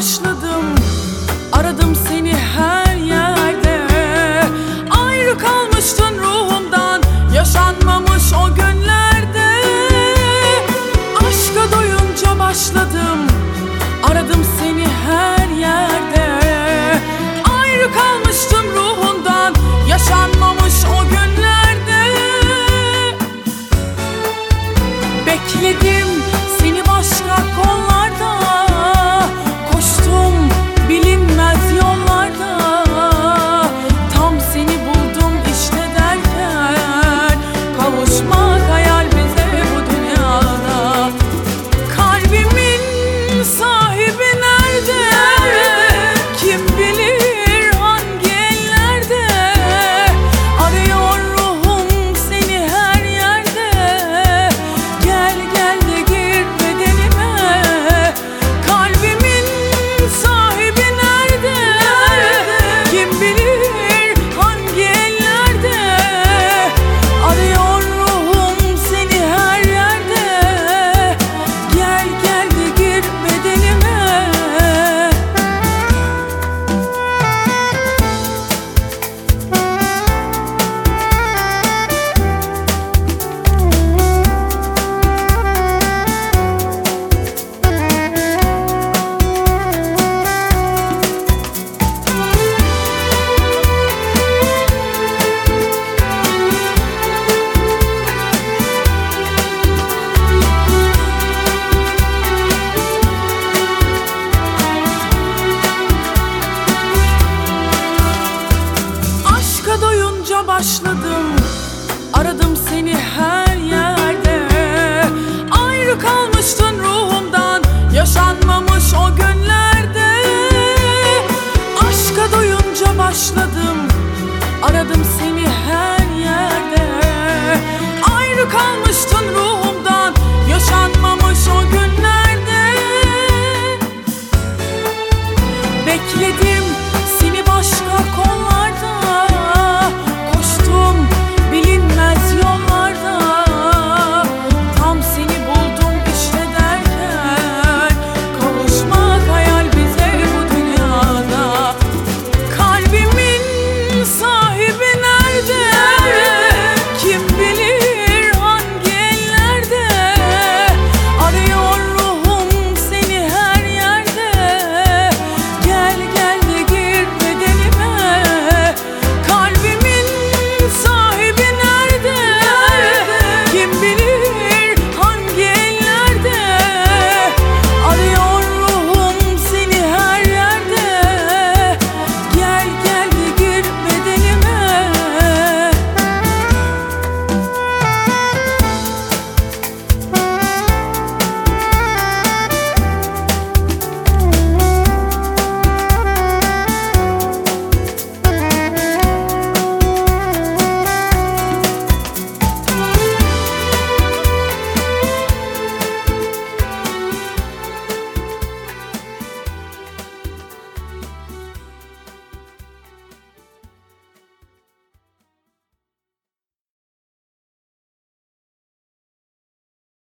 başladım. Aradım seni her yerde. Ayrı kalmıştın ruhumdan, yaşanmamış o günlerde. Aşka doyunca başladım. Aradım seni her yerde. Ayrı kalmıştım ruhundan, yaşanmamış o günlerde. Bekledim seni başka kollarda, koştum bilinmez yollarda. Tam seni buldum işte derken, kavuşmak hayal bize bu dünyada. Kalbimin sahibi nerede? Kim bilir hangi ellerde? Arıyor ruhum seni her yerde. Gel gel de gir bedenime. Kalbimin sahibi nerede? Kim bilir hangi ellerde? Arıyor ruhum seni her yerde. Gel gel de gir bedenime. Aşka doyunca başladım. Aradım seni her yerde. Ayrı kalmıştın ruhumdan, yaşanmamış o günlerde. Aşka doyunca başladım. Aradım seni her yerde. Ayrı kalmıştın